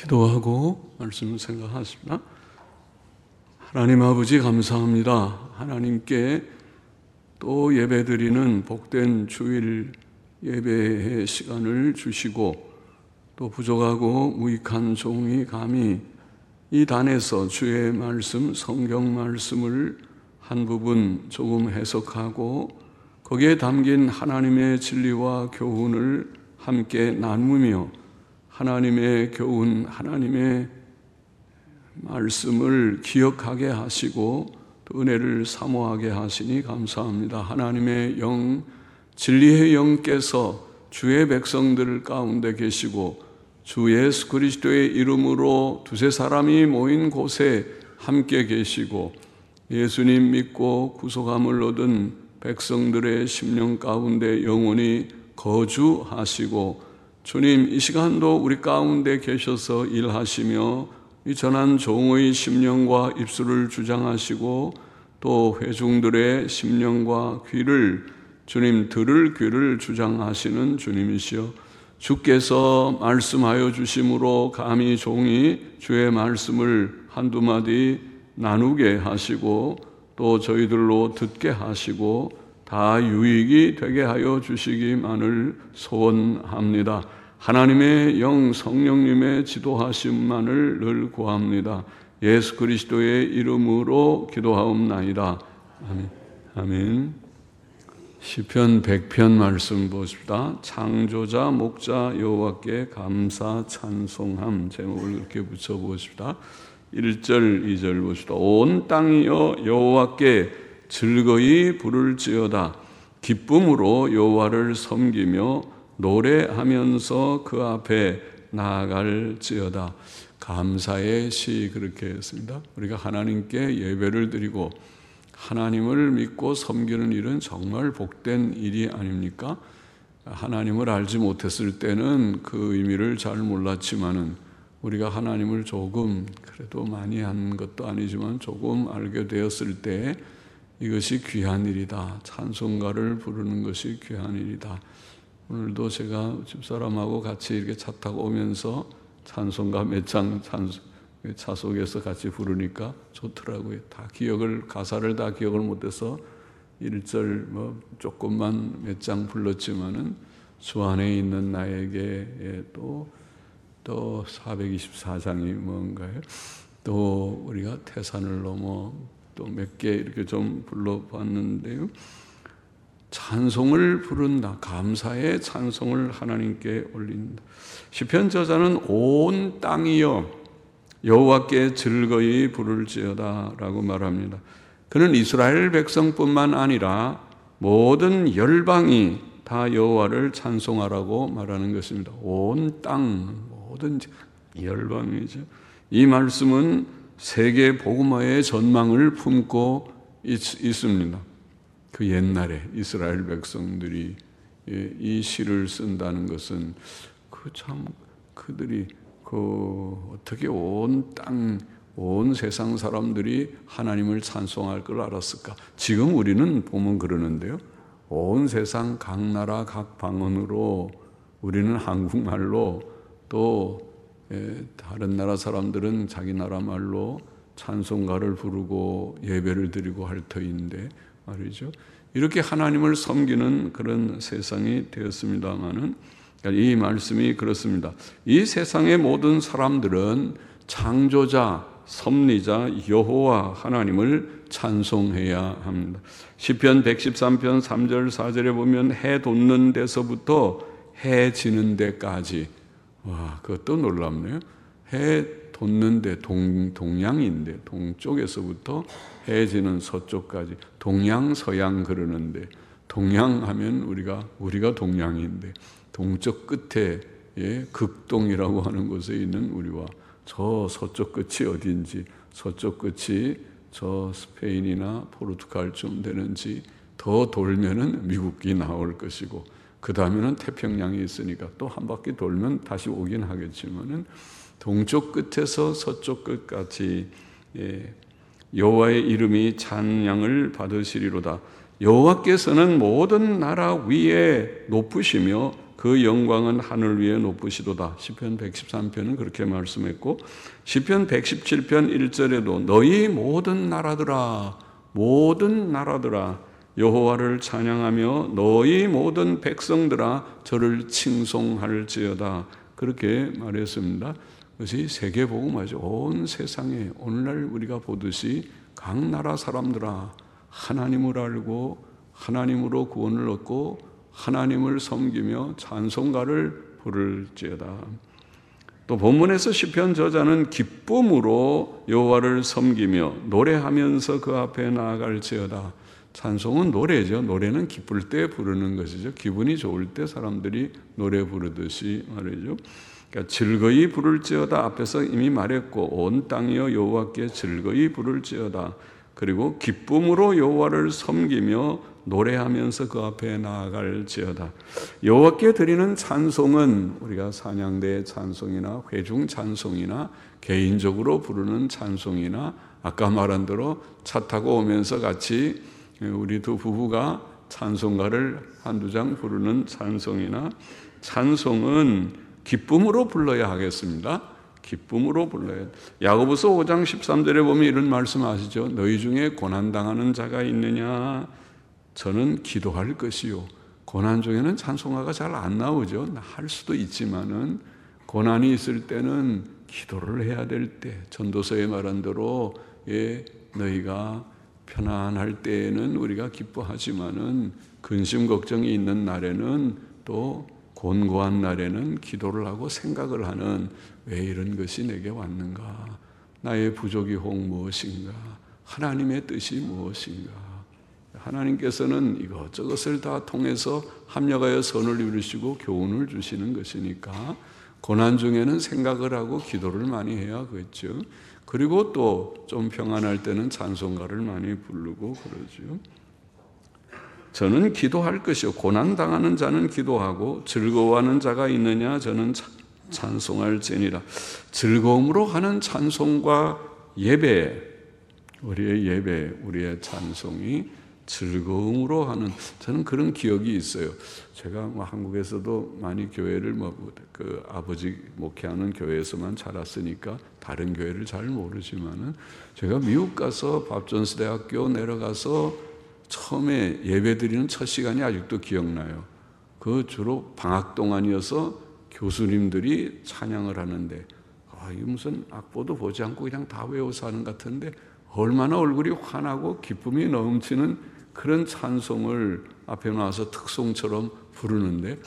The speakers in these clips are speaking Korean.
기도하고 말씀을 생각하십니다. 하나님 아버지 감사합니다. 하나님께 또 예배드리는 복된 주일 예배의 시간을 주시고 또 부족하고 무익한 종이 감히 이 단에서 주의 말씀, 성경 말씀을 한 부분 조금 해석하고 거기에 담긴 하나님의 진리와 교훈을 함께 나누며 하나님의 교훈, 하나님의 말씀을 기억하게 하시고 또 은혜를 사모하게 하시니 감사합니다. 하나님의 영, 진리의 영께서 주의 백성들 가운데 계시고 주 예수 그리스도의 이름으로 두세 사람이 모인 곳에 함께 계시고 예수님 믿고 구속함을 얻은 백성들의 심령 가운데 영원히 거주하시고 주님 이 시간도 우리 가운데 계셔서 일하시며 이 전한 종의 심령과 입술을 주장하시고 또 회중들의 심령과 귀를 주님 들을 귀를 주장하시는 주님이시여 주께서 말씀하여 주심으로 감히 종이 주의 말씀을 한두 마디 나누게 하시고 또 저희들로 듣게 하시고 다 유익이 되게 하여 주시기만을 소원합니다. 하나님의 영 성령님의 지도하심만을 늘 구합니다. 예수 그리스도의 이름으로 기도하옵나이다. 아멘. 아멘. 시편 100편 말씀 보십시다. 창조자 목자 여호와께 감사 찬송함 제목을 이렇게 붙여보십시다. 1절 2절 보십시다. 온 땅이여 여호와께 즐거이 부를지어다. 기쁨으로 여호와를 섬기며 노래하면서 그 앞에 나아갈지어다. 감사의 시 그렇게 했습니다. 우리가 하나님께 예배를 드리고 하나님을 믿고 섬기는 일은 정말 복된 일이 아닙니까? 하나님을 알지 못했을 때는 그 의미를 잘 몰랐지만은 우리가 하나님을 조금 그래도 많이 한 것도 아니지만 조금 알게 되었을 때 이것이 귀한 일이다. 찬송가를 부르는 것이 귀한 일이다. 오늘도 제가 집사람하고 같이 이렇게 차 타고 오면서 찬송가 몇 장 차 속에서 같이 부르니까 좋더라고요. 다 기억을, 가사를 다 기억을 못해서 1절 조금만 몇 장 불렀지만은 주 안에 있는 나에게 또 424장이 뭔가요? 또 우리가 태산을 넘어 또 몇 개 이렇게 좀 불러봤는데요. 찬송을 부른다. 감사의 찬송을 하나님께 올린다. 시편 저자는 온 땅이여 여호와께 즐거이 부를지어다 라고 말합니다. 그는 이스라엘 백성뿐만 아니라 모든 열방이 다 여호와를 찬송하라고 말하는 것입니다. 온 땅, 모든 열방이죠. 이 말씀은 세계 복음화의 전망을 품고 있습니다. 그 옛날에 이스라엘 백성들이 이 시를 쓴다는 것은 그들이 어떻게 온 땅, 온 세상 사람들이 하나님을 찬송할 걸 알았을까? 지금 우리는 보면 그러는데요. 온 세상 각 나라 각 방언으로 우리는 한국말로 또 다른 나라 사람들은 자기 나라 말로 찬송가를 부르고 예배를 드리고 할 터인데 말이죠. 이렇게 하나님을 섬기는 그런 세상이 되었습니다마는 이 말씀이 그렇습니다. 이 세상의 모든 사람들은 창조자, 섭리자 여호와 하나님을 찬송해야 합니다. 시편 113편 3절 4절에 보면 해 돋는 데서부터 해 지는 데까지, 와, 그것도 놀랍네요. 해 돋는 데 동양인데 동쪽에서부터 해 지는 서쪽까지 동양 서양 그러는데 동양하면 우리가 동양인데 동쪽 끝에 극동이라고 하는 곳에 있는 우리와 저 서쪽 끝이 어딘지, 서쪽 끝이 저 스페인이나 포르투갈쯤 되는지 더 돌면은 미국이 나올 것이고 그 다음에는 태평양이 있으니까 또 한 바퀴 돌면 다시 오긴 하겠지만은 동쪽 끝에서 서쪽 끝까지 여호와의 이름이 찬양을 받으시리로다. 여호와께서는 모든 나라 위에 높으시며 그 영광은 하늘 위에 높으시도다. 시편 113편은 그렇게 말씀했고, 시편 117편 1절에도 너희 모든 나라들아 여호와를 찬양하며 너희 모든 백성들아 저를 칭송할지어다. 그렇게 말했습니다. 그것이 세계복음화죠. 온 세상에 오늘날 우리가 보듯이 각 나라 사람들아 하나님을 알고 하나님으로 구원을 얻고 하나님을 섬기며 찬송가를 부를지어다. 또 본문에서 시편 저자는 기쁨으로 여호와를 섬기며 노래하면서 그 앞에 나아갈지어다. 찬송은 노래죠. 노래는 기쁠 때 부르는 것이죠. 기분이 좋을 때 사람들이 노래 부르듯이 말이죠. 그러니까 즐거이 부를지어다 앞에서 이미 말했고 온 땅이여 여호와께 즐거이 부를지어다. 그리고 기쁨으로 여호와를 섬기며 노래하면서 그 앞에 나아갈지어다. 여호와께 드리는 찬송은 우리가 찬양대 찬송이나 회중 찬송이나 개인적으로 부르는 찬송이나 아까 말한 대로 차 타고 오면서 같이 우리 두 부부가 찬송가를 한두 장 부르는 찬송이나 찬송은 기쁨으로 불러야 하겠습니다. 기쁨으로 불러야. 야고보서 5장 13절에 보면 이런 말씀 아시죠? 너희 중에 고난당하는 자가 있느냐? 저는 기도할 것이요. 고난 중에는 찬송가가 잘 안 나오죠. 할 수도 있지만은 고난이 있을 때는 기도를 해야 될 때, 전도서에 말한 대로 너희가 편안할 때에는 우리가 기뻐하지만은 근심 걱정이 있는 날에는 또 곤고한 날에는 기도를 하고 생각을 하는 왜 이런 것이 내게 왔는가? 나의 부족이 혹 무엇인가? 하나님의 뜻이 무엇인가? 하나님께서는 이것저것을 다 통해서 합력하여 선을 이루시고 교훈을 주시는 것이니까 고난 중에는 생각을 하고 기도를 많이 해야겠죠. 그리고 또 좀 평안할 때는 찬송가를 많이 부르고 그러죠. 저는 기도할 것이요. 고난당하는 자는 기도하고 즐거워하는 자가 있느냐? 저는 찬송할지니라. 즐거움으로 하는 찬송과 예배, 우리의 찬송이 즐거움으로 하는, 저는 그런 기억이 있어요. 제가 한국에서도 많이 교회를 아버지 목회하는 교회에서만 자랐으니까 다른 교회를 잘 모르지만은 제가 미국 가서 밥존스 대학교 내려가서 처음에 예배드리는 첫 시간이 아직도 기억나요. 그 주로 방학 동안이어서 교수님들이 찬양을 하는데 이게 무슨 악보도 보지 않고 그냥 다 외워서 하는 것 같은데 얼마나 얼굴이 환하고 기쁨이 넘치는 그런 찬송을 앞에 나와서 특송처럼 부르는데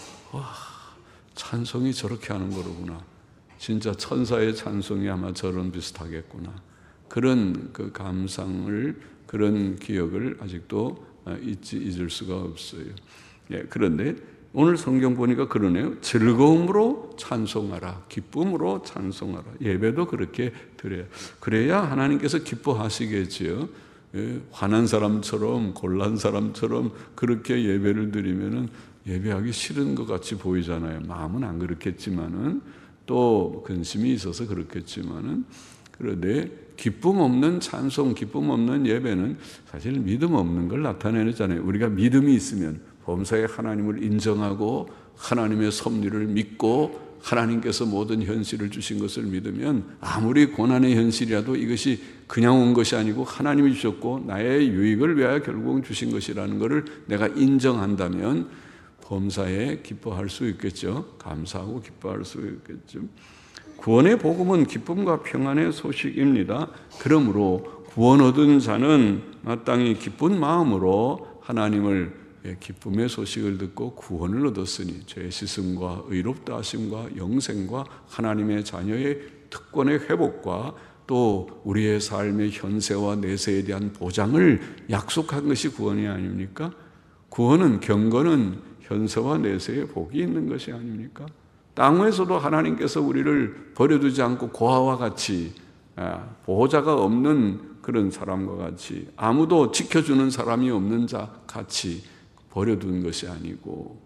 찬송이 저렇게 하는 거로구나. 진짜 천사의 찬송이 아마 저런 비슷하겠구나. 그런 그 감상을, 그런 기억을 아직도 잊을 수가 없어요. 그런데 오늘 성경 보니까 그러네요. 즐거움으로 찬송하라. 기쁨으로 찬송하라. 예배도 그렇게 드려야. 그래야 하나님께서 기뻐하시겠지요. 화난 사람처럼 곤란 사람처럼 그렇게 예배를 드리면은 예배하기 싫은 것 같이 보이잖아요. 마음은 안 그렇겠지만은 또 근심이 있어서 그렇겠지만은 그런데 기쁨 없는 찬송, 기쁨 없는 예배는 사실 믿음 없는 걸 나타내잖아요. 우리가 믿음이 있으면 범사에 하나님을 인정하고 하나님의 섭리를 믿고 하나님께서 모든 현실을 주신 것을 믿으면 아무리 고난의 현실이라도 이것이 그냥 온 것이 아니고 하나님이 주셨고 나의 유익을 위하여 결국 주신 것이라는 것을 내가 인정한다면 범사에 기뻐할 수 있겠죠. 감사하고 기뻐할 수 있겠죠. 구원의 복음은 기쁨과 평안의 소식입니다. 그러므로 구원 얻은 자는 마땅히 기쁜 마음으로 하나님을 기쁨의 소식을 듣고 구원을 얻었으니 죄 씻음과 의롭다 하심과 영생과 하나님의 자녀의 특권의 회복과 또 우리의 삶의 현세와 내세에 대한 보장을 약속한 것이 구원이 아닙니까? 구원은, 경건은 현세와 내세에 복이 있는 것이 아닙니까? 땅에서도 하나님께서 우리를 버려두지 않고 고아와 같이 보호자가 없는 그런 사람과 같이 아무도 지켜주는 사람이 없는 자 같이 버려둔 것이 아니고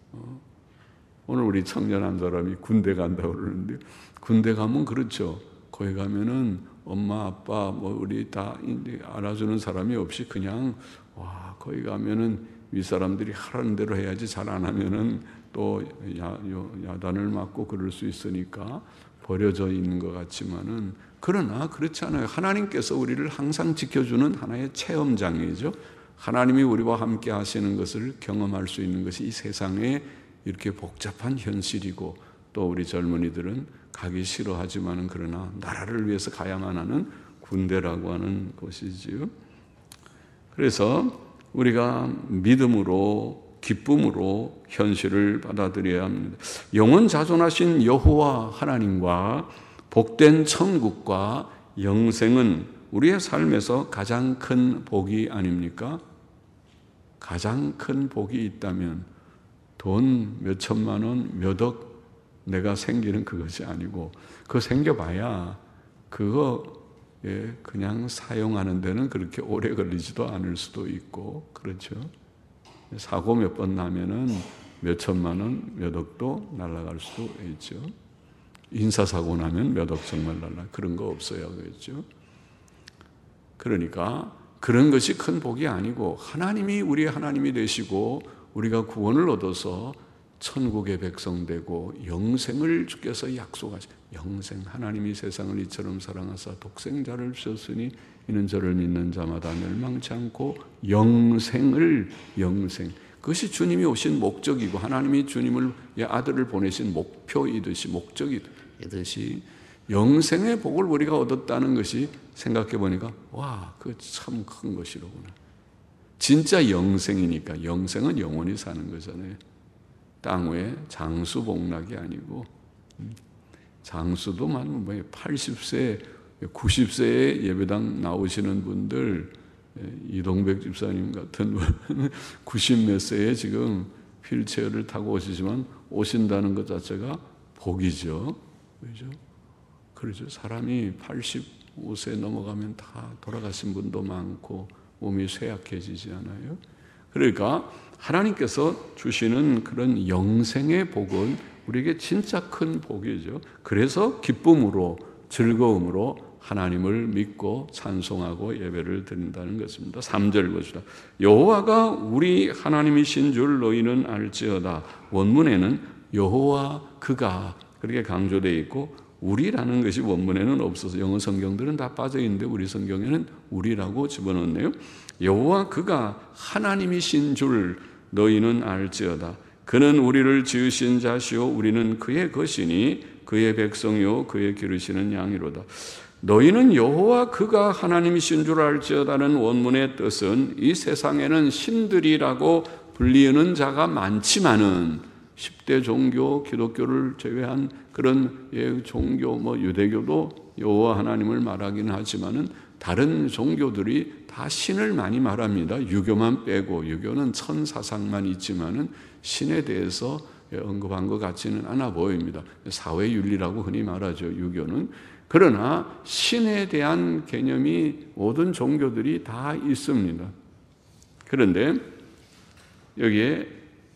오늘 우리 청년 한 사람이 군대 간다고 그러는데 군대 가면 그렇죠. 거기 가면은 엄마 아빠 우리 다 알아주는 사람이 없이 그냥 거기 가면은 윗사람들이 하라는 대로 해야지 잘 안 하면은 또 야단을 맞고 그럴 수 있으니까 버려져 있는 것 같지만은, 그러나 그렇지 않아요. 하나님께서 우리를 항상 지켜주는 하나의 체험장이죠. 하나님이 우리와 함께 하시는 것을 경험할 수 있는 것이 이 세상에 이렇게 복잡한 현실이고, 또 우리 젊은이들은 가기 싫어하지만은 그러나 나라를 위해서 가야만 하는 군대라고 하는 것이지요. 그래서 우리가 믿음으로, 기쁨으로 현실을 받아들여야 합니다. 영원 자존하신 여호와 하나님과 복된 천국과 영생은 우리의 삶에서 가장 큰 복이 아닙니까? 가장 큰 복이 있다면 돈 몇 천만 원, 몇 억 내가 생기는 그것이 아니고, 그거 생겨봐야 그거 그냥 사용하는 데는 그렇게 오래 걸리지도 않을 수도 있고, 그렇죠. 사고 몇 번 나면은 몇 천만 원, 몇 억도 날아갈 수도 있죠. 인사사고 나면 몇 억 정말 그런 거 없어요. 그렇죠. 그러니까 그런 것이 큰 복이 아니고, 하나님이 우리의 하나님이 되시고 우리가 구원을 얻어서 천국의 백성 되고 영생을 주께서 약속하신 영생, 하나님이 세상을 이처럼 사랑하사 독생자를 주셨으니 이는 저를 믿는 자마다 멸망치 않고 영생, 그것이 주님이 오신 목적이고 하나님이 주님을 아들을 보내신 목표이듯이, 목적이듯이 영생의 복을 우리가 얻었다는 것이, 생각해 보니까 와, 그거 참 큰 것이로구나. 진짜 영생이니까, 영생은 영원히 사는 거잖아요. 땅 위에 장수복락이 아니고, 장수도 80세, 90세에 예배당 나오시는 분들, 이동백 집사님 같은 분은 90몇 세에 지금 휠체어를 타고 오시지만 오신다는 것 자체가 복이죠. 그렇죠? 그렇죠. 사람이 85세 넘어가면 다 돌아가신 분도 많고 몸이 쇠약해지지 않아요? 그러니까 하나님께서 주시는 그런 영생의 복은 우리에게 진짜 큰 복이죠. 그래서 기쁨으로, 즐거움으로 하나님을 믿고 찬송하고 예배를 드린다는 것입니다. 3절 보시다. 여호와가 우리 하나님이신 줄 너희는 알지어다. 원문에는 여호와 그가 그렇게 강조되어 있고, 우리라는 것이 원문에는 없어서 영어 성경들은 다 빠져 있는데 우리 성경에는 우리라고 집어넣네요. 여호와 그가 하나님이신 줄 너희는 알지어다. 그는 우리를 지으신 자시오 우리는 그의 것이니 그의 백성이요 그의 기르시는 양이로다. 너희는 여호와 그가 하나님이신 줄 알지어다는 원문의 뜻은, 이 세상에는 신들이라고 불리는 자가 많지만은 10대 종교, 기독교를 제외한 그런 종교, 유대교도 여호와 하나님을 말하긴 하지만은 다른 종교들이 다 신을 많이 말합니다. 유교만 빼고, 유교는 천사상만 있지만은 신에 대해서 언급한 것 같지는 않아 보입니다. 사회윤리라고 흔히 말하죠, 유교는. 그러나 신에 대한 개념이 모든 종교들이 다 있습니다. 그런데 여기에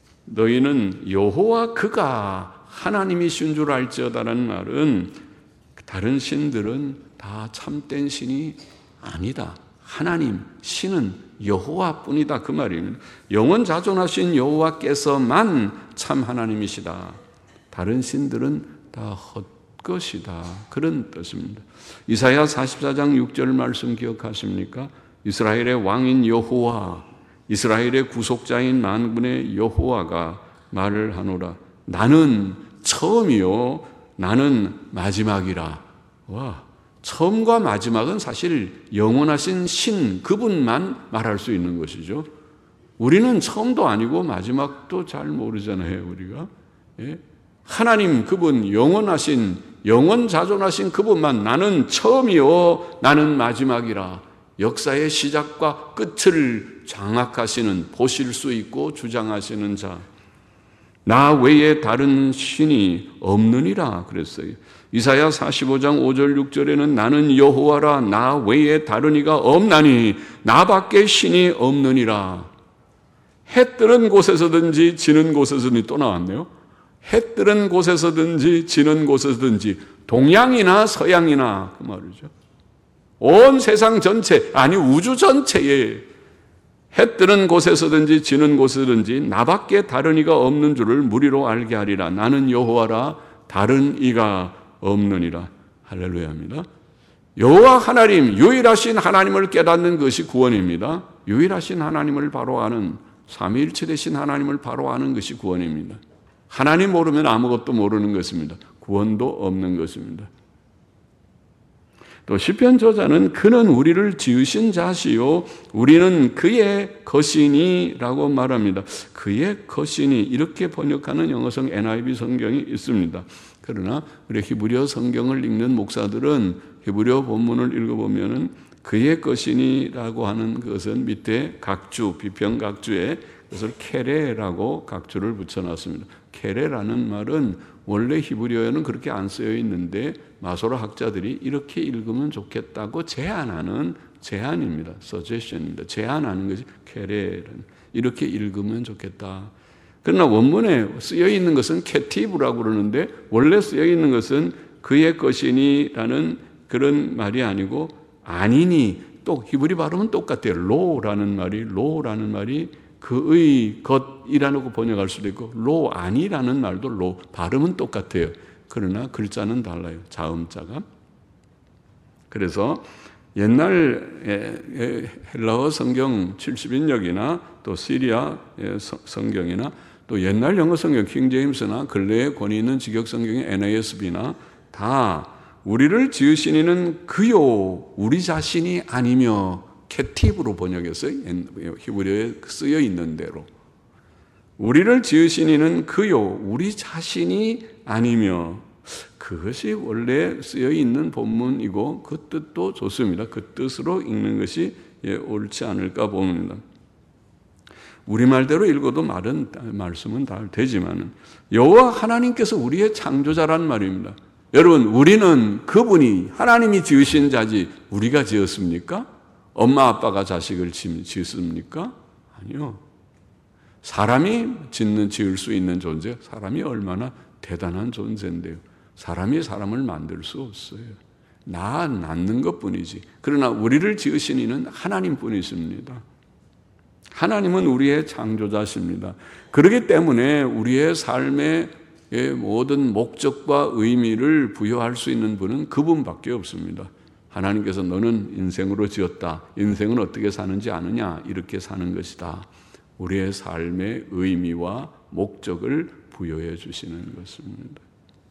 너희는 여호와 그가 하나님이신 줄 알지어다라는 말은, 다른 신들은 다 참된 신이 아니다. 하나님, 신은 여호와뿐이다, 그 말입니다. 영원 자존하신 여호와께서만 참 하나님이시다. 다른 신들은 다 헛것이다, 그런 뜻입니다. 이사야 44장 6절 말씀 기억하십니까? 이스라엘의 왕인 여호와, 이스라엘의 구속자인 만군의 여호와가 말을 하노라. 나는 처음이요 나는 마지막이라. 와, 처음과 마지막은 사실 영원하신 신, 그분만 말할 수 있는 것이죠. 우리는 처음도 아니고 마지막도 잘 모르잖아요, 우리가. 예? 하나님, 그분, 영원하신, 영원자존하신 그분만 나는 처음이요 나는 마지막이라. 역사의 시작과 끝을 장악하시는, 보실 수 있고 주장하시는 자, 나 외에 다른 신이 없느니라 그랬어요. 이사야 45장 5절 6절에는 나는 여호와라, 나 외에 다른 이가 없나니 나밖에 신이 없느니라. 해 뜨는 곳에서든지 지는 곳에서든지, 또 나왔네요. 해 뜨는 곳에서든지 지는 곳에서든지, 동양이나 서양이나 그 말이죠. 온 세상 전체, 아니 우주 전체에 해 뜨는 곳에서든지 지는 곳에서든지 나밖에 다른 이가 없는 줄을 무리로 알게 하리라. 나는 여호와라 다른 이가 없느니라. 할렐루야입니다. 여호와 하나님, 유일하신 하나님을 깨닫는 것이 구원입니다. 유일하신 하나님을 바로 아는, 삼위일체 되신 하나님을 바로 아는 것이 구원입니다. 하나님 모르면 아무것도 모르는 것입니다. 구원도 없는 것입니다. 또 시편 저자는 그는 우리를 지으신 자시요 우리는 그의 것이니라고 말합니다. 그의 것이니 이렇게 번역하는 영어성 NIV 성경이 있습니다. 그러나 우리 히브리어 성경을 읽는 목사들은 히브리어 본문을 읽어보면은 그의 것이니라고 하는 것은 밑에 각주, 비평각주에 그것을 케레라고 각주를 붙여놨습니다. 케레라는 말은 원래 히브리어에는 그렇게 안 쓰여 있는데 마소라 학자들이 이렇게 읽으면 좋겠다고 제안하는 제안입니다. suggestion입니다. 제안하는 것이 케레라는 이렇게 읽으면 좋겠다. 그러나 원문에 쓰여 있는 것은 케티브라고 그러는데 원래 쓰여 있는 것은 그의 것이니라는 그런 말이 아니고 아니니 또 히브리 발음은 똑같아요. 로라는 말이 그의 것이라고 번역할 수도 있고 로 아니라는 말도 로 발음은 똑같아요. 그러나 글자는 달라요. 자음자가. 그래서 옛날 헬라어 성경 70인역이나 또 시리아 성경이나 또 옛날 영어 성경 킹제임스나 근래에 권위 있는 직역 성경의 NASB나 다 우리를 지으신 이는 그요 우리 자신이 아니며 캐티브로 번역했어요. 히브리어에 쓰여 있는 대로. 우리를 지으신 이는 그요 우리 자신이 아니며 그것이 원래 쓰여 있는 본문이고 그 뜻도 좋습니다. 그 뜻으로 읽는 것이 옳지 않을까 봅니다. 우리말대로 읽어도 말씀은 다 되지만 여호와 하나님께서 우리의 창조자란 말입니다. 여러분 우리는 그분이 하나님이 지으신 자지 우리가 지었습니까? 엄마 아빠가 자식을 지었습니까? 아니요. 사람이 지을 수 있는 존재, 사람이 얼마나 대단한 존재인데요. 사람이 사람을 만들 수 없어요. 낳는 것뿐이지. 그러나 우리를 지으신 이는 하나님뿐이십니다. 하나님은 우리의 창조자십니다. 그렇기 때문에 우리의 삶의 모든 목적과 의미를 부여할 수 있는 분은 그분밖에 없습니다. 하나님께서 너는 인생으로 지었다. 인생은 어떻게 사는지 아느냐? 이렇게 사는 것이다. 우리의 삶의 의미와 목적을 부여해 주시는 것입니다.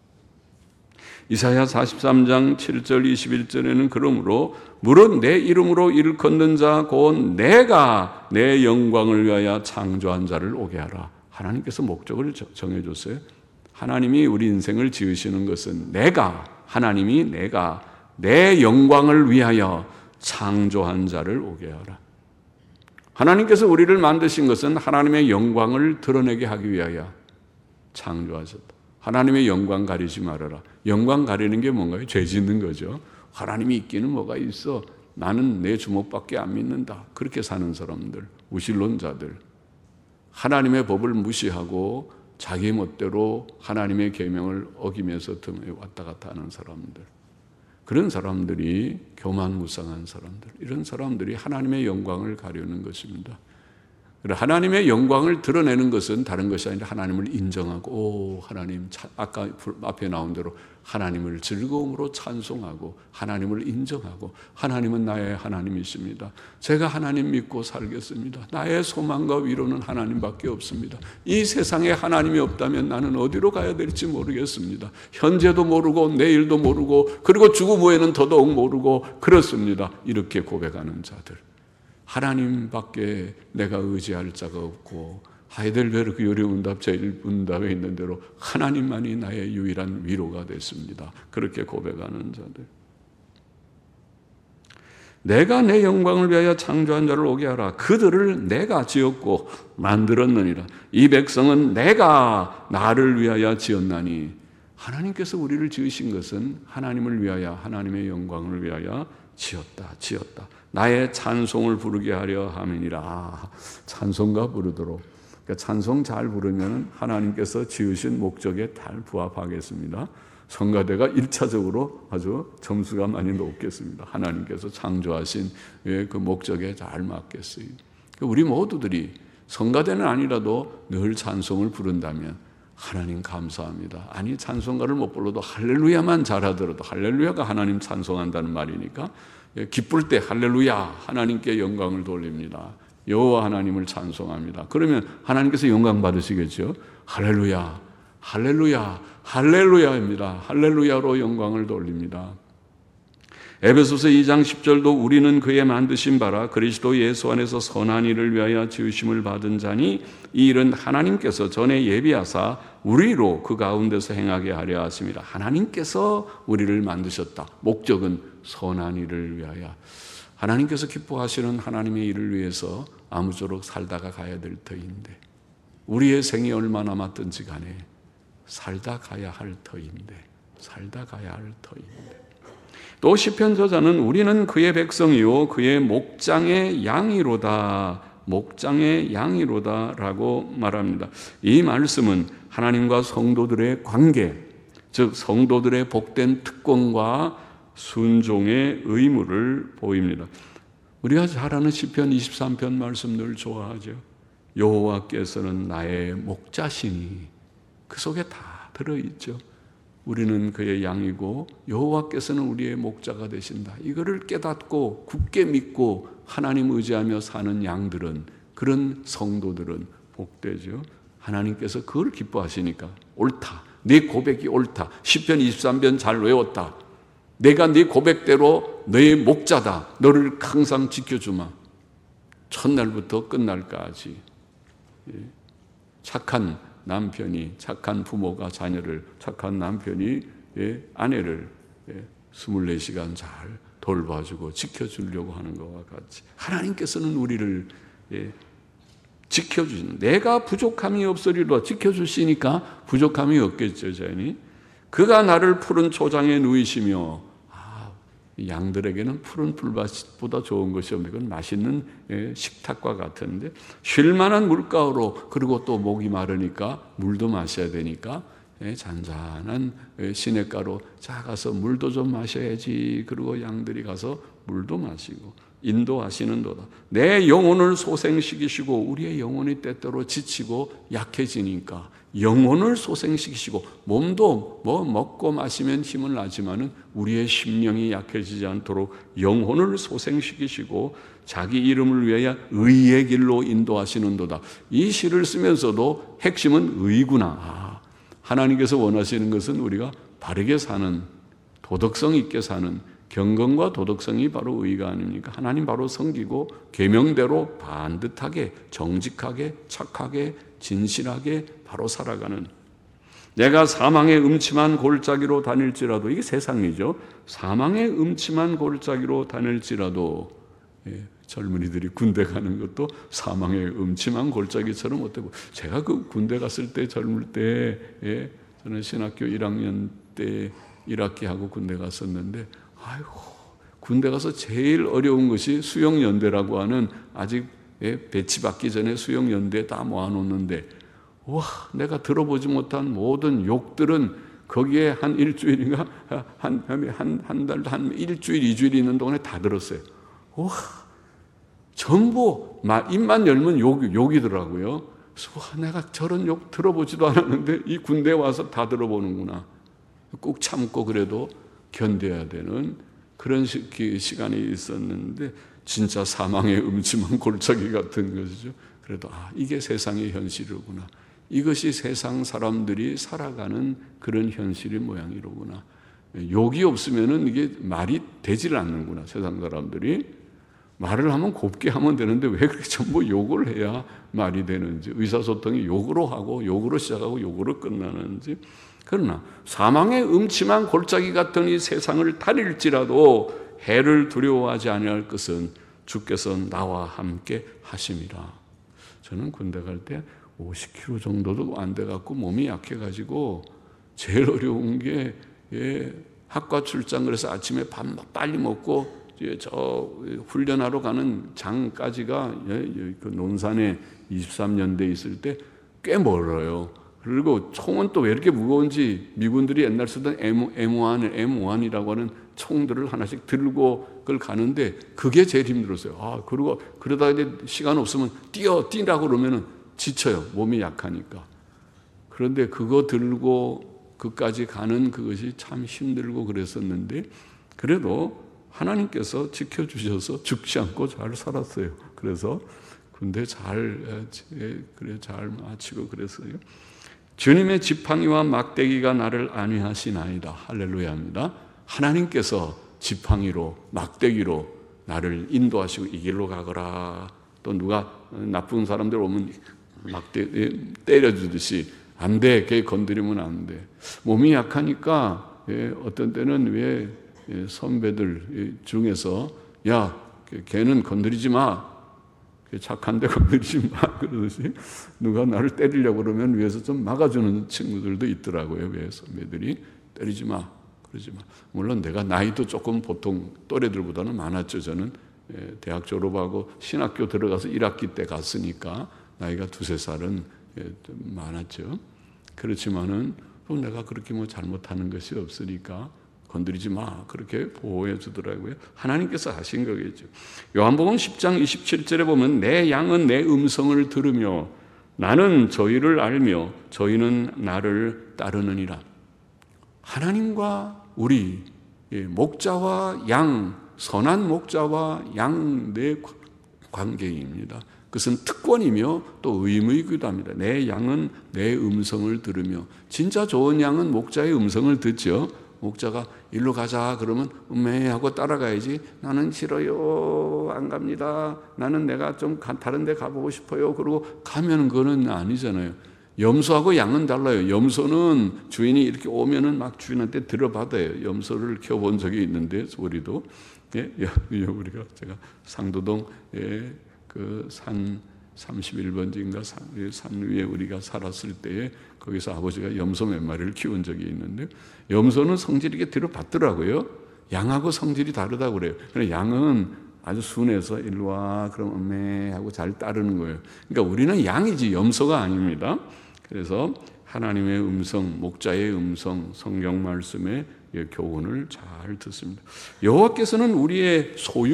이사야 43장 7절 21절에는 그러므로 무릇 내 이름으로 일컫는 자 곧 내가 내 영광을 위하여 창조한 자를 오게 하라. 하나님께서 목적을 정해줬어요. 하나님이 우리 인생을 지으시는 것은 하나님이 내가 내 영광을 위하여 창조한 자를 오게 하라. 하나님께서 우리를 만드신 것은 하나님의 영광을 드러내게 하기 위하여 창조하셨다. 하나님의 영광 가리지 말아라. 영광 가리는 게 뭔가요? 죄 짓는 거죠. 하나님이 있기는 뭐가 있어. 나는 내 주먹밖에 안 믿는다. 그렇게 사는 사람들, 우실론자들. 하나님의 법을 무시하고 자기 멋대로 하나님의 계명을 어기면서 틈에 왔다 갔다 하는 사람들. 그런 사람들이 교만무상한 사람들. 이런 사람들이 하나님의 영광을 가려는 것입니다. 하나님의 영광을 드러내는 것은 다른 것이 아니라 하나님을 인정하고 하나님 아까 앞에 나온 대로 하나님을 즐거움으로 찬송하고 하나님을 인정하고 하나님은 나의 하나님이십니다. 제가 하나님 믿고 살겠습니다. 나의 소망과 위로는 하나님밖에 없습니다. 이 세상에 하나님이 없다면 나는 어디로 가야 될지 모르겠습니다. 현재도 모르고 내일도 모르고 그리고 죽음 후에는 더더욱 모르고 그렇습니다. 이렇게 고백하는 자들. 하나님밖에 내가 의지할 자가 없고 하이델베르크 요리문답 제1문답에 있는 대로 하나님만이 나의 유일한 위로가 됐습니다. 그렇게 고백하는 자들. 내가 내 영광을 위하여 창조한 자를 오게 하라. 그들을 내가 지었고 만들었느니라. 이 백성은 내가 나를 위하여 지었나니. 하나님께서 우리를 지으신 것은 하나님을 위하여 하나님의 영광을 위하여 지었다. 나의 찬송을 부르게 하려 함이니라. 찬송가 부르도록. 그러니까 찬송 잘 부르면 하나님께서 지으신 목적에 잘 부합하겠습니다. 성가대가 1차적으로 아주 점수가 많이 높겠습니다. 하나님께서 창조하신 그 목적에 잘 맞겠어요. 우리 모두들이 성가대는 아니라도 늘 찬송을 부른다면 하나님 감사합니다. 아니 찬송가를 못 불러도 할렐루야만 잘하더라도 할렐루야가 하나님 찬송한다는 말이니까 기쁠 때 할렐루야 하나님께 영광을 돌립니다. 여호와 하나님을 찬송합니다. 그러면 하나님께서 영광 받으시겠죠. 할렐루야 할렐루야 할렐루야입니다. 할렐루야로 영광을 돌립니다. 에베소서 2장 10절도 우리는 그의 만드신 바라 그리스도 예수 안에서 선한 일을 위하여 지으심을 받은 자니 이 일은 하나님께서 전에 예비하사 우리로 그 가운데서 행하게 하려 하심이라. 하나님께서 우리를 만드셨다. 목적은 선한 일을 위하여. 하나님께서 기뻐하시는 하나님의 일을 위해서 아무쪼록 살다가 가야 될 터인데 우리의 생이 얼마 남았든지 간에 살다 가야 할 터인데 또 시편 저자는 우리는 그의 백성이요 그의 목장의 양이로다 라고 말합니다. 이 말씀은 하나님과 성도들의 관계, 즉 성도들의 복된 특권과 순종의 의무를 보입니다. 우리가 잘 아는 시편 23편 말씀 늘 좋아하죠. 여호와께서는 나의 목자시니 그 속에 다 들어있죠. 우리는 그의 양이고 여호와께서는 우리의 목자가 되신다. 이거를 깨닫고 굳게 믿고 하나님 의지하며 사는 양들은, 그런 성도들은 복되죠. 하나님께서 그걸 기뻐하시니까 옳다. 네 고백이 옳다. 시편 23편 잘 외웠다. 내가 네 고백대로 너의 목자다. 너를 항상 지켜주마. 첫날부터 끝날까지. 착한 남편이, 착한 부모가 자녀를, 착한 남편이 아내를 24시간 잘 돌봐주고 지켜주려고 하는 것과 같이 하나님께서는 우리를 지켜주시는, 내가 부족함이 없으리라. 지켜주시니까 부족함이 없겠죠. 자연히 그가 나를 푸른 초장에 누이시며, 양들에게는 푸른 풀밭보다 좋은 것이 없는데 그건 맛있는 식탁과 같은데, 쉴만한 물가로, 그리고 또 목이 마르니까 물도 마셔야 되니까 잔잔한 시냇가로 자 가서 물도 좀 마셔야지. 그리고 양들이 가서 물도 마시고 인도하시는도다. 내 영혼을 소생시키시고, 우리의 영혼이 때때로 지치고 약해지니까 영혼을 소생시키시고, 몸도 뭐 먹고 마시면 힘은 나지만은 우리의 심령이 약해지지 않도록 영혼을 소생시키시고 자기 이름을 위하여 의의 길로 인도하시는도다. 이 시를 쓰면서도 핵심은 의구나. 하나님께서 원하시는 것은 우리가 바르게 사는, 도덕성 있게 사는, 경건과 도덕성이 바로 의가 아닙니까? 하나님 바로 섬기고 계명대로 반듯하게, 정직하게, 착하게, 진실하게 바로 살아가는, 내가 사망의 음침한 골짜기로 다닐지라도, 이게 세상이죠. 사망의 음침한 골짜기로 다닐지라도, 젊은이들이 군대 가는 것도 사망의 음침한 골짜기처럼 어때고, 제가 그 군대 갔을 때 젊을 때 저는 신학교 1학년 때 1학기하고 군대 갔었는데, 아이고, 군대 가서 제일 어려운 것이 수영연대라고 하는, 아직 배치받기 전에 수영연대 다 모아놓는데, 와, 내가 들어보지 못한 모든 욕들은 거기에 한 일주일인가 한 달, 한 일주일, 2주일 있는 동안에 다 들었어요. 와, 전부 입만 열면 욕이더라고요. 와, 내가 저런 욕 들어보지도 않았는데 이 군대에 와서 다 들어보는구나. 꼭 참고 그래도 견뎌야 되는 그런 시간이 있었는데, 진짜 사망의 음침한 골짜기 같은 것이죠. 그래도 이게 세상의 현실이구나. 이것이 세상 사람들이 살아가는 그런 현실의 모양이로구나. 욕이 없으면은 이게 말이 되질 않는구나. 세상 사람들이 말을 하면 곱게 하면 되는데 왜 그렇게 전부 욕을 해야 말이 되는지, 의사소통이 욕으로 하고 욕으로 시작하고 욕으로 끝나는지. 그러나 사망의 음침한 골짜기 같은 이 세상을 다닐지라도 해를 두려워하지 아니할 것은 주께서 나와 함께 하심이라. 저는 군대 갈 때 50kg 정도도 안 돼갖고 몸이 약해가지고 제일 어려운 게 학과 출장, 그래서 아침에 밥 빨리 먹고 저 훈련하러 가는 장까지가 그 논산에 23년대 있을 때 꽤 멀어요. 그리고 총은 또 왜 이렇게 무거운지 미군들이 옛날 쓰던 M1이라고 하는 총들을 하나씩 들고 그걸 가는데 그게 제일 힘들었어요. 그리고 그러다가 이제 시간 없으면 뛰라고 그러면은 지쳐요. 몸이 약하니까. 그런데 그거 들고 그까지 가는 그것이 참 힘들고 그랬었는데 그래도 하나님께서 지켜주셔서 죽지 않고 잘 살았어요. 그래서 군대 잘 마치고 그랬어요. 주님의 지팡이와 막대기가 나를 안위하시나이다. 할렐루야입니다. 하나님께서 지팡이로 막대기로 나를 인도하시고 이 길로 가거라. 또 누가 나쁜 사람들 오면 막대기 때려주듯이 안 돼. 걔 건드리면 안 돼. 몸이 약하니까 어떤 때는 왜 선배들 중에서 야 걔는 건드리지 마. 착한데 건드리지 마. 그러듯이 누가 나를 때리려고 그러면 위에서 좀 막아주는 친구들도 있더라고요. 왜 선배들이 때리지 마. 그러지 마. 물론 내가 나이도 조금 보통 또래들보다는 많았죠. 저는 대학 졸업하고 신학교 들어가서 1학기 때 갔으니까 나이가 두세 살은 좀 많았죠. 그렇지만은 내가 그렇게 뭐 잘못하는 것이 없으니까 건드리지 마. 그렇게 보호해 주더라고요. 하나님께서 하신 거겠죠. 요한복음 10장 27절에 보면 내 양은 내 음성을 들으며 나는 저희를 알며 저희는 나를 따르느니라. 하나님과 우리 목자와 양, 선한 목자와 양의 관계입니다. 그것은 특권이며 또 의무이기도 합니다. 내 양은 내 음성을 들으며 진짜 좋은 양은 목자의 음성을 듣죠. 목자가 일로 가자 그러면 하고 따라가야지. 나는 싫어요. 안 갑니다. 나는 내가 좀 다른 데 가보고 싶어요. 그러고 가면 그거는 아니잖아요. 염소하고 양은 달라요. 염소는 주인이 이렇게 오면은 막 주인한테 들어받아요. 염소를 키워본 적이 있는데 우리도 우리가 제가 상도동 그 산 31번지인가 산 위에 우리가 살았을 때에 거기서 아버지가 염소 몇 마리를 키운 적이 있는데 염소는 성질이 이렇게 들어받더라고요. 양하고 성질이 다르다고 그래요. 그래서 양은 아주 순해서 일로 와 그럼 하고 잘 따르는 거예요. 그러니까 우리는 양이지 염소가 아닙니다. 그래서 하나님의 음성, 목자의 음성, 성경 말씀의 교훈을 잘 듣습니다. 여호와께서는 우리의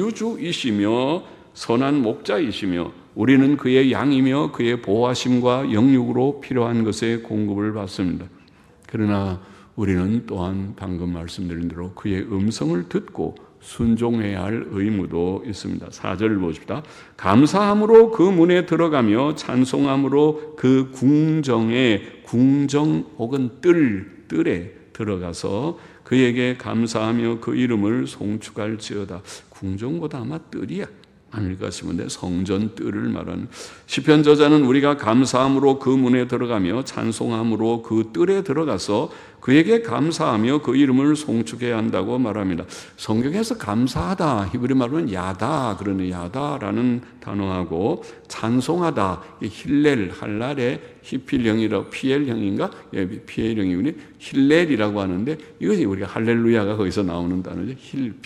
소유주이시며 선한 목자이시며 우리는 그의 양이며 그의 보호하심과 영육으로 필요한 것의 공급을 받습니다. 그러나 우리는 또한 방금 말씀드린 대로 그의 음성을 듣고 순종해야 할 의무도 있습니다. 4절을 보십시다. 감사함으로 그 문에 들어가며 찬송함으로 그 궁정 혹은 뜰에 들어가서 그에게 감사하며 그 이름을 송축할지어다. 궁정보다 아마 뜰이야. 아닐까 싶은데 성전 뜰을 말하는 시편 저자는 우리가 감사함으로 그 문에 들어가며 찬송함으로 그 뜰에 들어가서 그에게 감사하며 그 이름을 송축해야 한다고 말합니다. 성경에서 감사하다 히브리 말로는 야다 그러네. 야다라는 단어하고 찬송하다 힐렐 할랄의 히필형이라고 피엘형인가? 피엘형이군요. 힐렐이라고 하는데 이것이 우리가 할렐루야가 거기서 나오는 단어죠.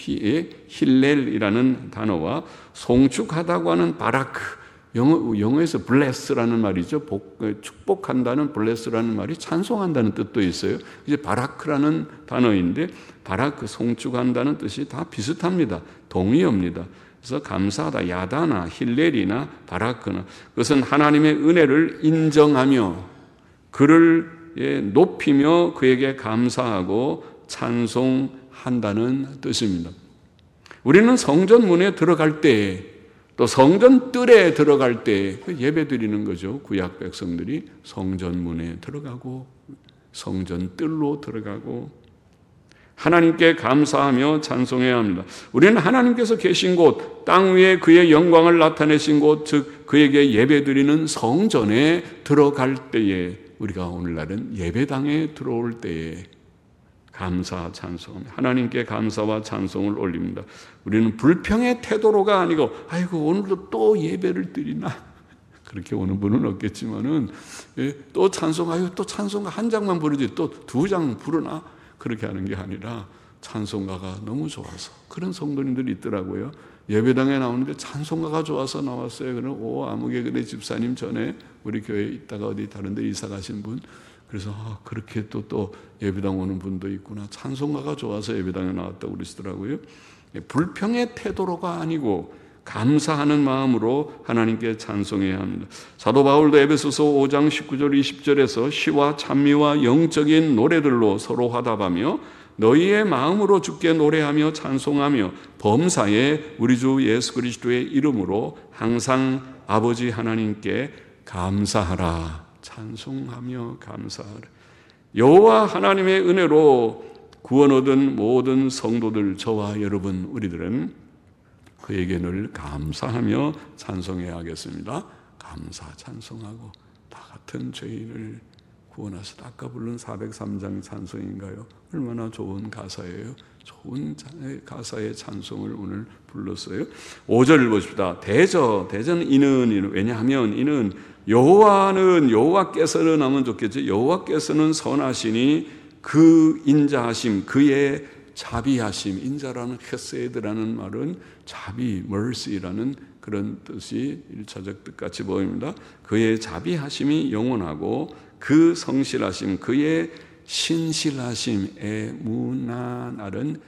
힐렐이라는 단어와 송축하다고 하는 바라크 영어에서 bless라는 말이죠. 축복한다는 bless라는 말이 찬송한다는 뜻도 있어요. 이제 바라크라는 단어인데 바라크 송축한다는 뜻이 다 비슷합니다. 동의어입니다. 그래서 감사하다 야다나 힐렐이나 바라크나 그것은 하나님의 은혜를 인정하며 그를 높이며 그에게 감사하고 찬송한다는 뜻입니다. 우리는 성전 문에 들어갈 때 또 성전 뜰에 들어갈 때 예배 드리는 거죠. 구약 백성들이 성전 문에 들어가고 성전 뜰로 들어가고 하나님께 감사하며 찬송해야 합니다. 우리는 하나님께서 계신 곳, 땅 위에 그의 영광을 나타내신 곳, 즉 그에게 예배 드리는 성전에 들어갈 때에 우리가 오늘날은 예배당에 들어올 때에 감사, 찬송, 하나님께 감사와 찬송을 올립니다. 우리는 불평의 태도로가 아니고 아이고 오늘도 또 예배를 드리나 그렇게 오는 분은 없겠지만은 또 찬송하여 또 찬송가 한 장만 부르지 또 두 장 부르나 그렇게 하는 게 아니라 찬송가가 너무 좋아서 그런 성도님들이 있더라고요. 예배당에 나오는데 찬송가가 좋아서 나왔어요. 그럼 아무개 그래 집사님 전에 우리 교회에 있다가 어디 다른 데 이사 가신 분 그래서 그렇게 또 예배당 오는 분도 있구나. 찬송가가 좋아서 예배당에 나왔다고 그러시더라고요. 불평의 태도로가 아니고 감사하는 마음으로 하나님께 찬송해야 합니다. 사도 바울도 에베소서 5장 19절 20절에서 시와 찬미와 영적인 노래들로 서로 화답하며 너희의 마음으로 주께 노래하며 찬송하며 범사에 우리 주 예수 그리스도의 이름으로 항상 아버지 하나님께 감사하라. 찬송하며 감사하라. 여호와 하나님의 은혜로 구원 얻은 모든 성도들, 저와 여러분 우리들은 그에게 늘 감사하며 찬송해야 하겠습니다. 감사 찬송하고 다 같은 죄인을 구원하시다. 아까 부른 403장 찬송인가요? 얼마나 좋은 가사예요. 좋은 가사의 찬송을 오늘 불렀어요. 5절을 보십시다. 대저 이는 왜냐하면 이는 여호와께서는 하면 좋겠죠. 여호와께서는 선하시니 그 인자하심, 그의 자비하심, 인자라는 헤세드라는 말은 자비, mercy라는 그런 뜻이 1차적 뜻같이 보입니다. 그의 자비하심이 영원하고 그 성실하심, 그의 신실하심, 에무나날은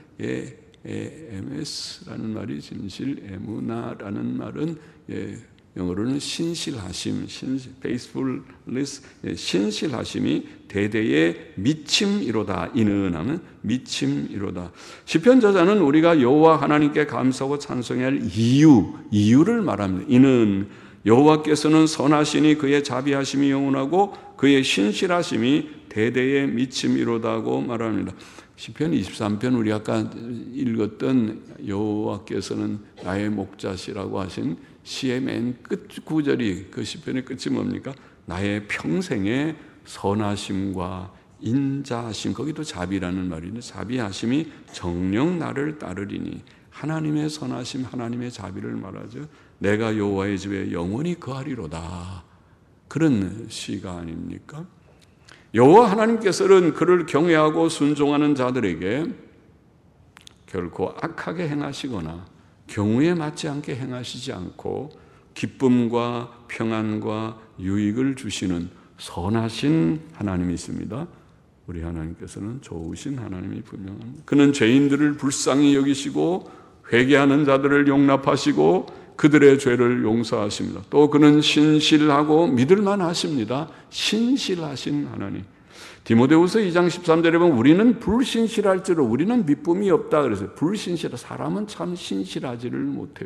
MS라는 말이 진실, 에무나라는 말은 영어로는 신실하심, faithfulness, 신실하심이 대대의 미침이로다. 이는 하면 미침이로다. 시편 저자는 우리가 여호와 하나님께 감사하고 찬송해야 할 이유를 말합니다. 이는 여호와께서는 선하시니 그의 자비하심이 영원하고 그의 신실하심이 대대의 미침이로다고 말합니다. 시편 23편 우리 아까 읽었던 여호와께서는 나의 목자시라고 하신 시의 맨 끝 구절이 그 시편의 끝이 뭡니까? 나의 평생의 선하심과 인자하심, 거기도 자비라는 말인데 자비하심이 정녕 나를 따르리니 하나님의 선하심, 하나님의 자비를 말하죠. 내가 여호와의 집에 영원히 거하리로다. 그런 시가 아닙니까? 여호와 하나님께서는 그를 경외하고 순종하는 자들에게 결코 악하게 행하시거나 경우에 맞지 않게 행하시지 않고 기쁨과 평안과 유익을 주시는 선하신 하나님이 있습니다. 우리 하나님께서는 좋으신 하나님이 분명합니다. 그는 죄인들을 불쌍히 여기시고 회개하는 자들을 용납하시고 그들의 죄를 용서하십니다. 또 그는 신실하고 믿을만 하십니다. 신실하신 하나님. 디모데후서 2장 13절에 보면 우리는 불신실할지로 우리는 믿음이 없다 그래서 불신실한 사람은 참 신실하지를 못해요.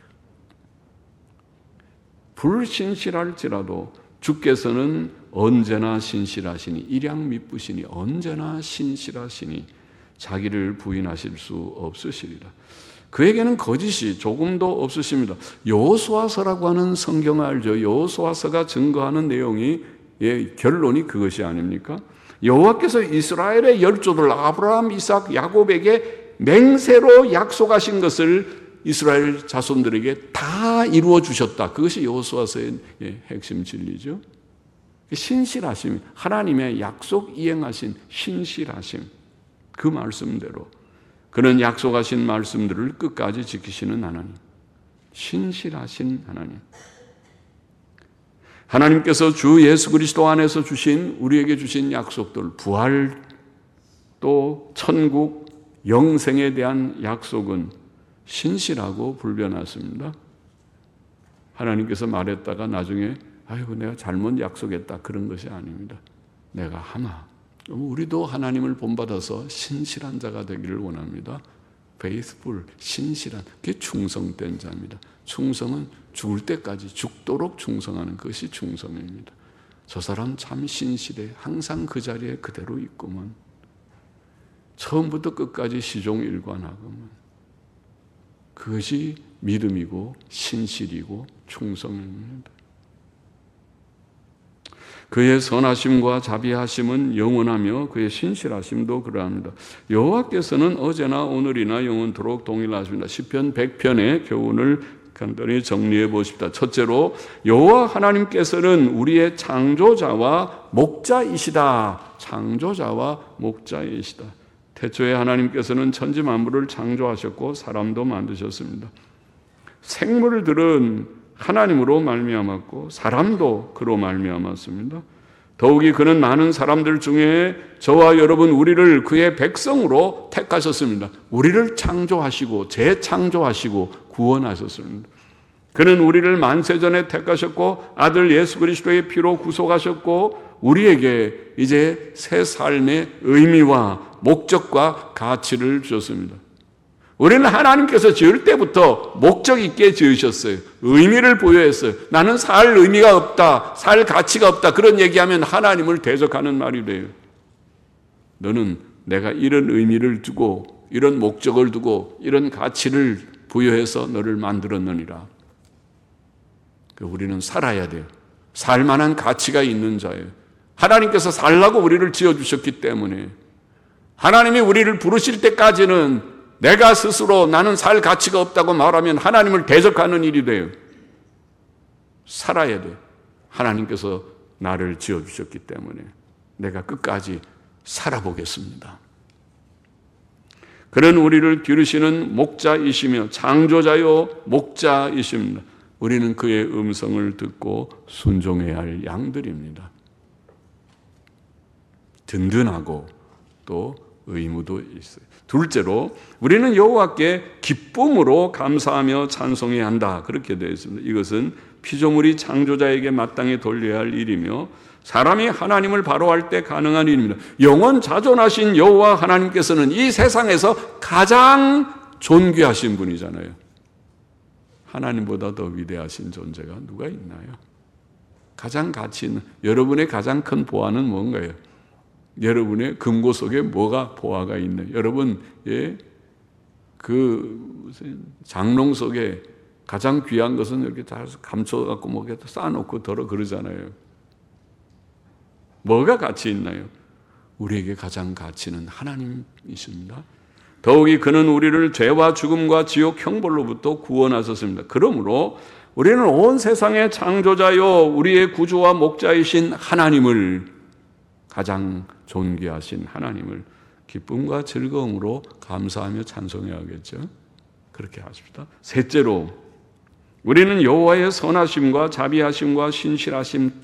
불신실할지라도 주께서는 언제나 신실하시니 일양 미쁘시니 언제나 신실하시니 자기를 부인하실 수 없으시리라. 그에게는 거짓이 조금도 없으십니다. 여호수아서라고 하는 성경을 알죠. 여호수아서가 증거하는 내용이 결론이 그것이 아닙니까? 여호와께서 이스라엘의 열조들 아브라함, 이삭, 야곱에게 맹세로 약속하신 것을 이스라엘 자손들에게 다 이루어 주셨다. 그것이 여호수아서의 핵심 진리죠. 신실하심, 하나님의 약속 이행하신 신실하심, 그 말씀대로 그는 약속하신 말씀들을 끝까지 지키시는 하나님, 신실하신 하나님. 하나님께서 주 예수 그리스도 안에서 우리에게 주신 약속들, 부활, 또 천국, 영생에 대한 약속은 신실하고 불변하십니다. 하나님께서 말했다가 나중에 아이고 내가 잘못 약속했다 그런 것이 아닙니다. 내가 우리도 하나님을 본받아서 신실한 자가 되기를 원합니다. faithful, 신실한, 그게 충성된 자입니다. 충성은 죽을 때까지 죽도록 충성하는 것이 충성입니다. 저 사람 참 신실해. 항상 그 자리에 그대로 있구먼. 처음부터 끝까지 시종일관하구먼. 그것이 믿음이고 신실이고 충성입니다. 그의 선하심과 자비하심은 영원하며 그의 신실하심도 그러합니다. 여호와께서는 어제나 오늘이나 영원토록 동일하십니다. 시편 100편의 교훈을 간단히 정리해 보십시다. 첫째로 여호와 하나님께서는 우리의 창조자와 목자이시다. 창조자와 목자이시다. 태초에 하나님께서는 천지 만물을 창조하셨고 사람도 만드셨습니다. 생물들은 하나님으로 말미암았고 사람도 그로 말미암았습니다. 더욱이 그는 많은 사람들 중에 저와 여러분 우리를 그의 백성으로 택하셨습니다. 우리를 창조하시고 재창조하시고 구원하셨습니다. 그는 우리를 만세전에 택하셨고 아들 예수 그리스도의 피로 구속하셨고 우리에게 이제 새 삶의 의미와 목적과 가치를 주셨습니다. 우리는 하나님께서 지을 때부터 목적 있게 지으셨어요. 의미를 부여했어요. 나는 살 의미가 없다, 살 가치가 없다, 그런 얘기하면 하나님을 대적하는 말이 돼요. 너는 내가 이런 의미를 두고 이런 목적을 두고 이런 가치를 부여해서 너를 만들었느니라. 우리는 살아야 돼요. 살만한 가치가 있는 자예요. 하나님께서 살라고 우리를 지어주셨기 때문에 하나님이 우리를 부르실 때까지는 내가 스스로 나는 살 가치가 없다고 말하면 하나님을 대적하는 일이 돼요. 살아야 돼요. 하나님께서 나를 지어주셨기 때문에 내가 끝까지 살아보겠습니다. 그는 우리를 기르시는 목자이시며 창조자요 목자이십니다. 우리는 그의 음성을 듣고 순종해야 할 양들입니다. 든든하고 또 의무도 있어요. 둘째로 우리는 여호와께 기쁨으로 감사하며 찬송해야 한다. 그렇게 되어 있습니다. 이것은 피조물이 창조자에게 마땅히 돌려야 할 일이며 사람이 하나님을 바로할 때 가능한 일입니다. 영원 자존하신 여호와 하나님께서는 이 세상에서 가장 존귀하신 분이잖아요. 하나님보다 더 위대하신 존재가 누가 있나요? 가장 가치 있는, 여러분의 가장 큰 보화는 뭔가요? 여러분의 금고 속에 뭐가 보화가 있나요? 여러분, 무슨 장롱 속에 가장 귀한 것은 이렇게 다 감춰갖고 뭐 이렇게 쌓아놓고 덜어 그러잖아요. 뭐가 가치 있나요? 우리에게 가장 가치는 하나님이십니다. 더욱이 그는 우리를 죄와 죽음과 지옥 형벌로부터 구원하셨습니다. 그러므로 우리는 온 세상의 창조자요 우리의 구주와 목자이신 하나님을, 가장 존귀하신 하나님을 기쁨과 즐거움으로 감사하며 찬송해야겠죠. 그렇게 하십시다. 셋째로 우리는 여호와의 선하심과 자비하심과 신실하심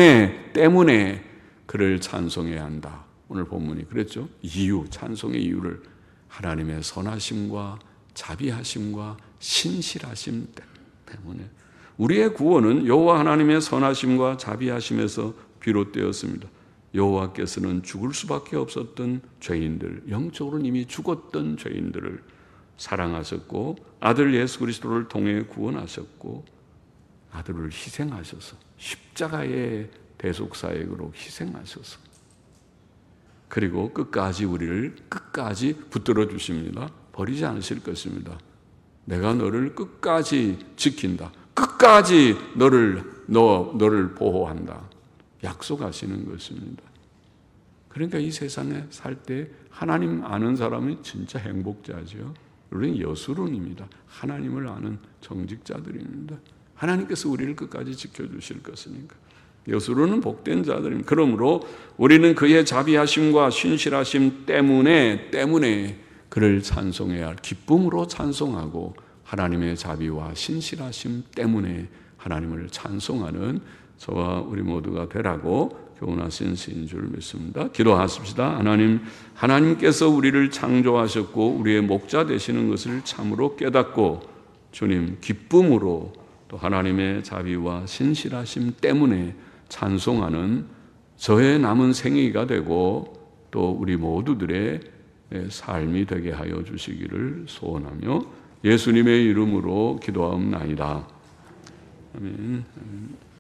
때문에 그를 찬송해야 한다. 오늘 본문이 그랬죠. 이유, 찬송의 이유를 하나님의 선하심과 자비하심과 신실하심 때문에. 우리의 구원은 여호와 하나님의 선하심과 자비하심에서 비롯되었습니다. 여호와께서는 죽을 수밖에 없었던 죄인들, 영적으로는 이미 죽었던 죄인들을 사랑하셨고 아들 예수 그리스도를 통해 구원하셨고 아들을 희생하셔서 십자가의 대속사역으로 희생하셔서 그리고 끝까지 우리를 끝까지 붙들어 주십니다. 버리지 않으실 것입니다. 내가 너를 끝까지 지킨다. 끝까지 너를 보호한다. 약속하시는 것입니다. 그러니까 이 세상에 살 때 하나님 아는 사람이 진짜 행복자죠. 우리는 여수론입니다. 하나님을 아는 정직자들입니다. 하나님께서 우리를 끝까지 지켜주실 것이니까. 여수론은 복된 자들입니다. 그러므로 우리는 그의 자비하심과 신실하심 때문에 그를 찬송해야 할, 기쁨으로 찬송하고 하나님의 자비와 신실하심 때문에 하나님을 찬송하는 저와 우리 모두가 되라고 교훈하신 시인 줄 믿습니다. 기도하십시다. 하나님께서 우리를 창조하셨고 우리의 목자 되시는 것을 참으로 깨닫고 주님 기쁨으로 또 하나님의 자비와 신실하심 때문에 찬송하는 저의 남은 생애가 되고 또 우리 모두들의 삶이 되게 하여 주시기를 소원하며 예수님의 이름으로 기도하옵나이다. 아멘.